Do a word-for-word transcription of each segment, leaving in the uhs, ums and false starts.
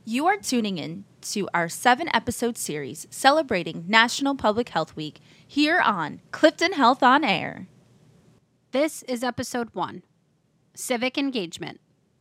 You are tuning in to our seven-episode series celebrating National Public Health Week here on Clifton Health on Air. This is episode one, Civic Engagement.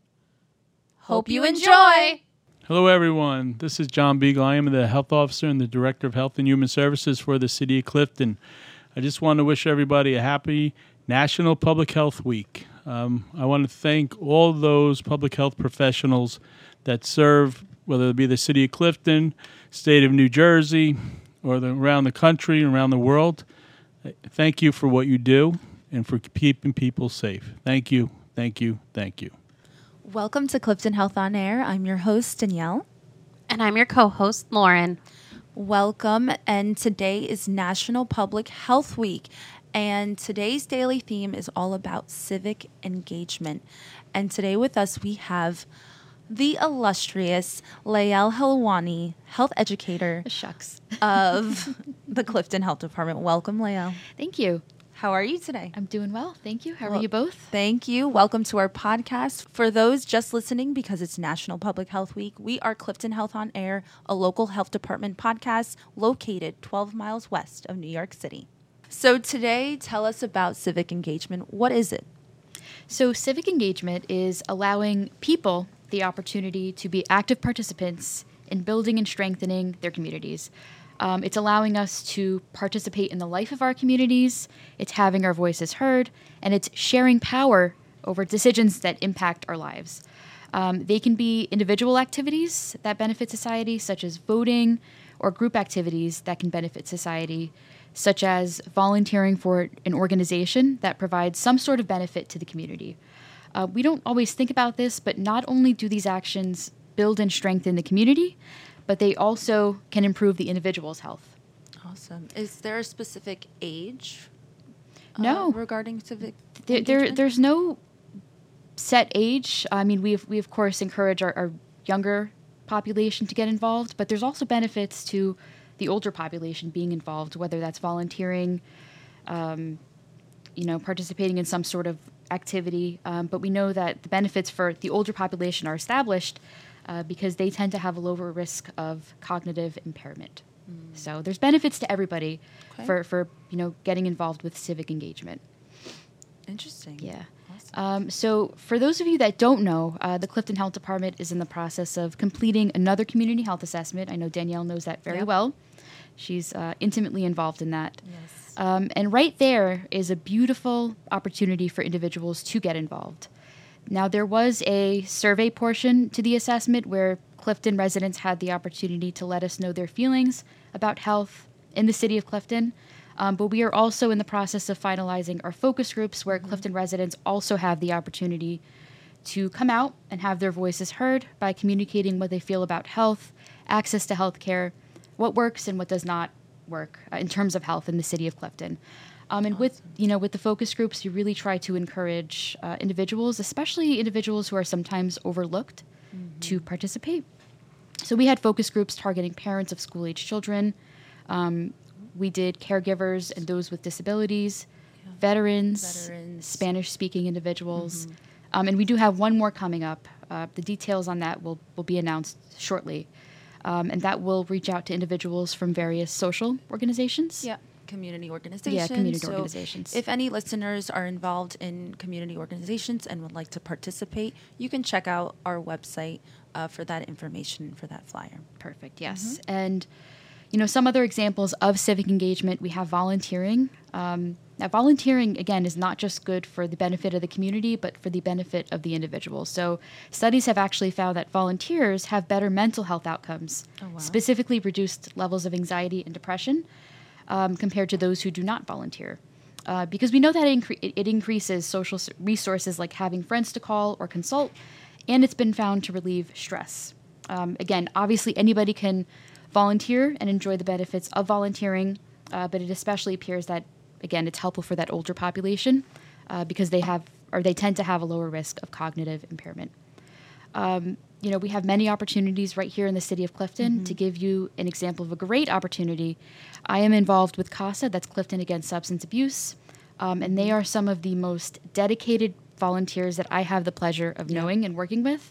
Hope you enjoy! Hello, everyone. This is John Beagle. I am the Health Officer and the Director of Health and Human Services for the City of Clifton. I just want to wish everybody a happy National Public Health Week. Um, I want to thank all those public health professionals that serve, whether it be the City of Clifton, State of New Jersey, or the, around the country, around the world. Thank you for what you do and for keeping people safe. Thank you, thank you, thank you. Welcome to Clifton Health on Air. I'm your host, Danielle. And I'm your co-host, Lauren. Welcome, and today is National Public Health Week, and today's daily theme is all about civic engagement. And today with us we have the illustrious Layel Helwani, health educator Shucks. of the Clifton Health Department. Welcome, Layel. Thank you. How are you today? I'm doing well. Thank you. How Well, are you both? Thank you. Welcome to our podcast. For those just listening, because it's National Public Health Week, we are Clifton Health on Air, a local health department podcast located twelve miles west of New York City. So today, tell us about civic engagement. What is it? So civic engagement is allowing people the opportunity to be active participants in building and strengthening their communities. Um, it's allowing us to participate in the life of our communities, it's having our voices heard, and it's sharing power over decisions that impact our lives. Um, they can be individual activities that benefit society, such as voting, or group activities that can benefit society, such as volunteering for an organization that provides some sort of benefit to the community. Uh, we don't always think about this, but not only do these actions build and strengthen the community, but they also can improve the individual's health. Awesome. Is there a specific age uh, No. regarding civic There, there, engagement? there's no set age. I mean, we we of course encourage our, our younger population to get involved, but there's also benefits to the older population being involved, whether that's volunteering, um, you know, participating in some sort of activity. Um, but we know that the benefits for the older population are established uh, because they tend to have a lower risk of cognitive impairment. Mm. So there's benefits to everybody Okay. for, for, you know, getting involved with civic engagement. Interesting. Yeah. Awesome. Um, so for those of you that don't know, uh, the Clifton Health Department is in the process of completing another community health assessment. I know Danielle knows that very Yep. well. She's uh, intimately involved in that. Yes. Um, and right there is a beautiful opportunity for individuals to get involved. Now, there was a survey portion to the assessment where Clifton residents had the opportunity to let us know their feelings about health in the city of Clifton. Um, but we are also in the process of finalizing our focus groups where mm-hmm. Clifton residents also have the opportunity to come out and have their voices heard by communicating what they feel about health, access to health care, what works and what does not work uh, in terms of health in the city of Clifton. Um, and Awesome. with, you know, with the focus groups, you really try to encourage uh, individuals, especially individuals who are sometimes overlooked, mm-hmm. to participate. So we had focus groups targeting parents of school-age children. Um, we did caregivers and those with disabilities, Yeah. veterans, Veterans. Spanish-speaking individuals. Mhm. Um, and we do have one more coming up. Uh, the details on that will, will be announced shortly. Um, and that will reach out to individuals from various social organizations. Yeah. Community organizations. Yeah, community So organizations. If any listeners are involved in community organizations and would like to participate, you can check out our website uh, for that information, for that flyer. Perfect, yes. And, you know, some other examples of civic engagement, we have volunteering. Um, now, volunteering, again, is not just good for the benefit of the community, but for the benefit of the individual. So studies have actually found that volunteers have better mental health outcomes, Oh, wow. specifically reduced levels of anxiety and depression um, compared to those who do not volunteer. Uh, because we know that it, incre- it, it increases social s- resources like having friends to call or consult, and it's been found to relieve stress. Um, again, obviously anybody can volunteer and enjoy the benefits of volunteering, uh, but it especially appears that, again, it's helpful for that older population uh, because they have, or they tend to have a lower risk of cognitive impairment. Um, you know, we have many opportunities right here in the city of Clifton. Mm-hmm. To give you an example of a great opportunity, I am involved with CASA, that's Clifton Against Substance Abuse, um, and they are some of the most dedicated volunteers that I have the pleasure of Yeah. knowing and working with.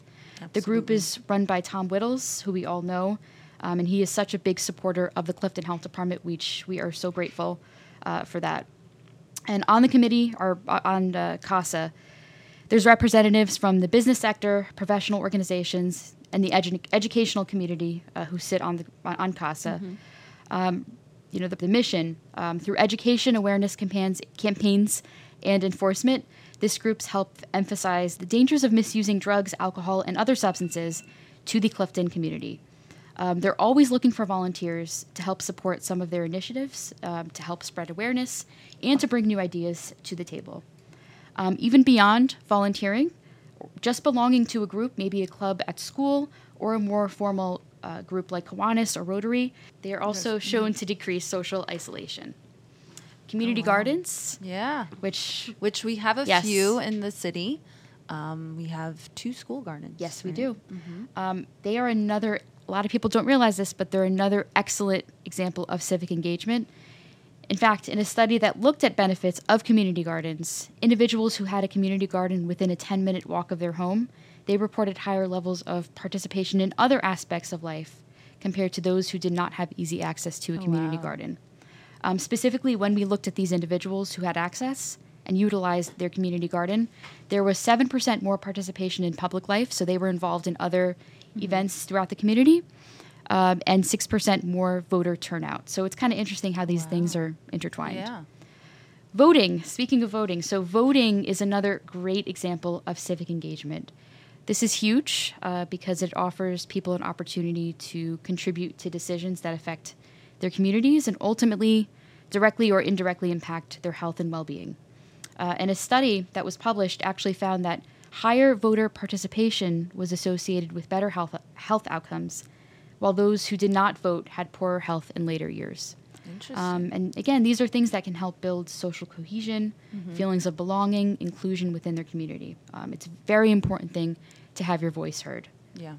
The group Absolutely. is run by Tom Whittles, who we all know, um, and he is such a big supporter of the Clifton Health Department, which we are so grateful uh, for that. And on the committee, or uh, on uh, CASA, there's representatives from the business sector, professional organizations, and the edu- educational community uh, who sit on the on, on CASA. Mm-hmm. Um, you know, the, the mission, um, through education, awareness campaigns, campaigns, and enforcement, this group's help emphasize the dangers of misusing drugs, alcohol, and other substances to the Clifton community. Um, they're always looking for volunteers to help support some of their initiatives, um, to help spread awareness, and to bring new ideas to the table. Um, even beyond volunteering, just belonging to a group, maybe a club at school or a more formal uh, group like Kiwanis or Rotary, they are also shown to decrease social isolation. Community Oh, wow. gardens, Yeah. which, Which we have a Yes. few in the city. Um, we have two school gardens. yes, we right? do. Um, they are another, a lot of people don't realize this, but they're another excellent example of civic engagement. In fact, in a study that looked at benefits of community gardens, individuals who had a community garden within a ten-minute walk of their home, they reported higher levels of participation in other aspects of life compared to those who did not have easy access to a Oh, community wow. garden. Um, specifically, when we looked at these individuals who had access and utilized their community garden, there was seven percent more participation in public life, so they were involved in other events throughout the community, um, and six percent more voter turnout. So it's kind of interesting how these Wow. things are intertwined. Yeah. Voting, speaking of voting, so voting is another great example of civic engagement. This is huge uh, because it offers people an opportunity to contribute to decisions that affect their communities and ultimately directly or indirectly impact their health and well-being. Uh, and a study that was published actually found that higher voter participation was associated with better health, health outcomes, while those who did not vote had poorer health in later years. Interesting. Um, and again, these are things that can help build social cohesion, Mm-hmm. feelings of belonging, inclusion within their community. Um, it's a very important thing to have your voice heard. yeah.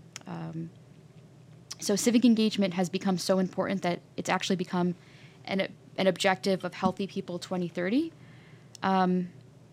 So civic engagement has become so important that it's actually become an, an objective of Healthy People twenty thirty. Um,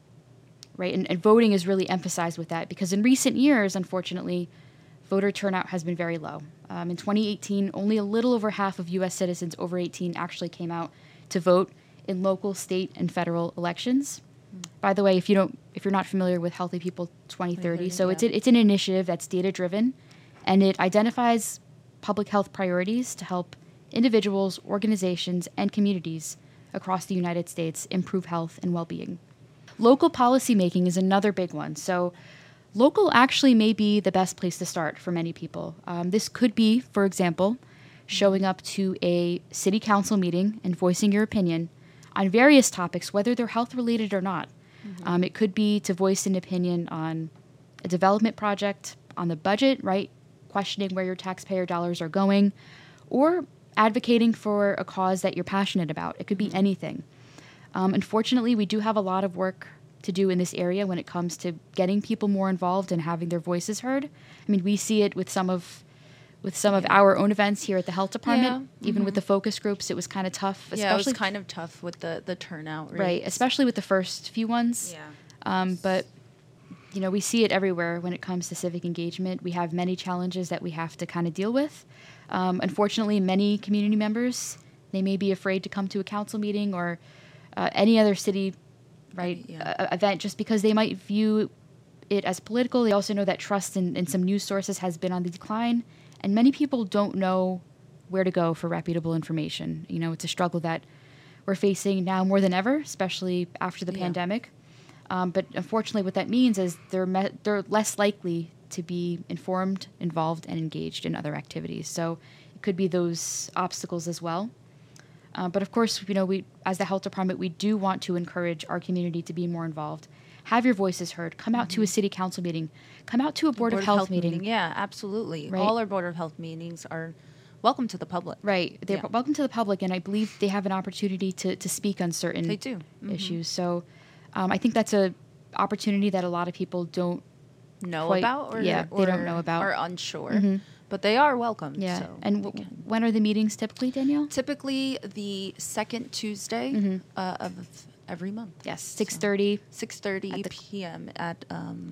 right, and, and voting is really emphasized with that because in recent years, unfortunately, voter turnout has been very low. Um, in twenty eighteen, only a little over half of U S citizens over eighteen actually came out to vote in local, state, and federal elections. Mm. By the way, if you don't, if you're not familiar with Healthy People twenty thirty, so yeah. it's a, it's an initiative that's data driven, and it identifies public health priorities to help individuals, organizations, and communities across the United States improve health and well-being. Local policymaking is another big one. So local actually may be the best place to start for many people. Um, this could be, for example, showing up to a city council meeting and voicing your opinion on various topics, whether they're health-related or not. Mm-hmm. Um, it could be to voice an opinion on a development project, on the budget, right? Questioning where your taxpayer dollars are going, or advocating for a cause that you're passionate about. It could be anything. Um, unfortunately, we do have a lot of work to do in this area when it comes to getting people more involved and having their voices heard. I mean, we see it with some of with some of our own events here at the health department. Yeah. Even with the focus groups, it was kind of tough, especially Yeah, it was kind of tough with the, the turnout rates. right, especially with the first few ones. Yeah. Um, but you know, we see it everywhere when it comes to civic engagement. We have many challenges that we have to kind of deal with. Um, unfortunately, many community members, they may be afraid to come to a council meeting or uh, any other city right Yeah. uh, event just because they might view it as political. They also know that trust in, in some news sources has been on the decline, and many people don't know where to go for reputable information. You know, it's a struggle that we're facing now more than ever, especially after the Yeah. pandemic. Um, but unfortunately, what that means is they're me- they're less likely to be informed, involved, and engaged in other activities. So it could be those obstacles as well. Uh, but of course, you know, we as the health department, we do want to encourage our community to be more involved. Have your voices heard. Come out to a city council meeting. Come out to a board, of health, meeting. Yeah, absolutely. Right. All our board of health meetings are welcome to the public. Right. They're Yeah. welcome to the public, and I believe they have an opportunity to, to speak on certain They do. Mhm. issues. So um, I think that's a opportunity that a lot of people don't. Know Quite- about or yeah, they don't know about. Are unsure. Mhm. But they are welcome. Yeah. So and they w- can. when are the meetings typically, Danielle? Typically the second Tuesday Mhm. uh, of every month. Yes, six thirty. six thirty At the- p.m. at um,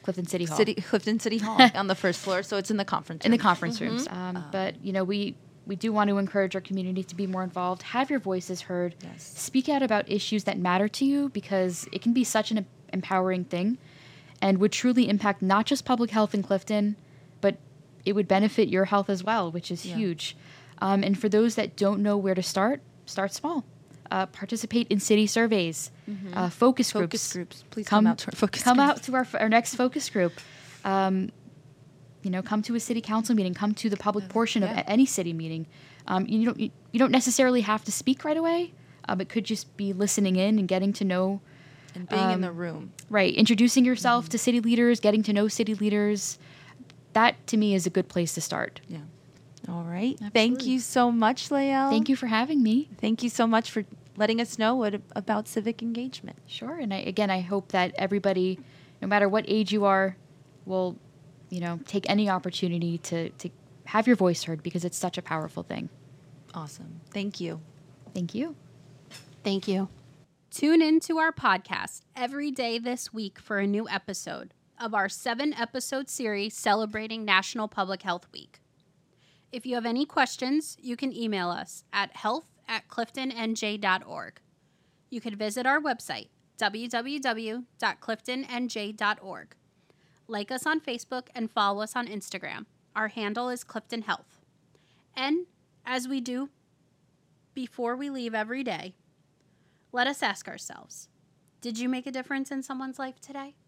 Clifton City Hall. City Clifton City Hall on the first floor, so it's in the conference in the room. conference rooms. Um, but, you know, we, we do want to encourage our community to be more involved, have your voices heard, Yes. speak out about issues that matter to you, because it can be such an empowering thing and would truly impact not just public health in Clifton, but it would benefit your health as well, which is Yeah. huge. Um, and for those that don't know where to start, start small. Uh, participate in city surveys, uh, focus, Focus groups. groups. Please come out to our focus Come groups. out to our, our next focus group. Um, you know, come to a city council meeting. Come to the public portion yeah. of a- any city meeting. Um, you don't you, you don't necessarily have to speak right away. Um, it could just be listening in and getting to know. And being in um, the room. Right, introducing yourself to city leaders, getting to know city leaders. That to me is a good place to start. Yeah. All right. Thank Absolutely. you so much, Lael. Thank you for having me. Thank you so much for letting us know what about civic engagement. Sure, and I, again, I hope that everybody, no matter what age you are, will, you know, take any opportunity to to have your voice heard, because it's such a powerful thing. Awesome. Thank you. Thank you. Thank you. Tune in to our podcast every day this week for a new episode of our seven episode series celebrating National Public Health Week. If you have any questions, you can email us at health at clifton n j dot org. You can visit our website, w w w dot clifton n j dot org. Like us on Facebook and follow us on Instagram. Our handle is Clifton Health. And as we do before we leave every day, let us ask ourselves, did you make a difference in someone's life today?